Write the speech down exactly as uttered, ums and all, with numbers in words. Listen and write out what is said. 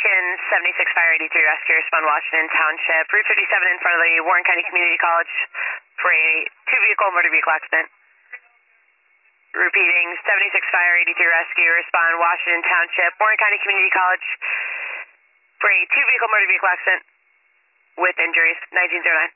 Beacon, seventy-six Fire eighty-three Rescue, respond Washington Township, Route fifty-seven in front of the Warren County Community College for a two-vehicle motor vehicle accident. Repeating, seventy-six Fire eighty-three Rescue, respond Washington Township, Warren County Community College for a two-vehicle motor vehicle accident with injuries, nineteen oh nine.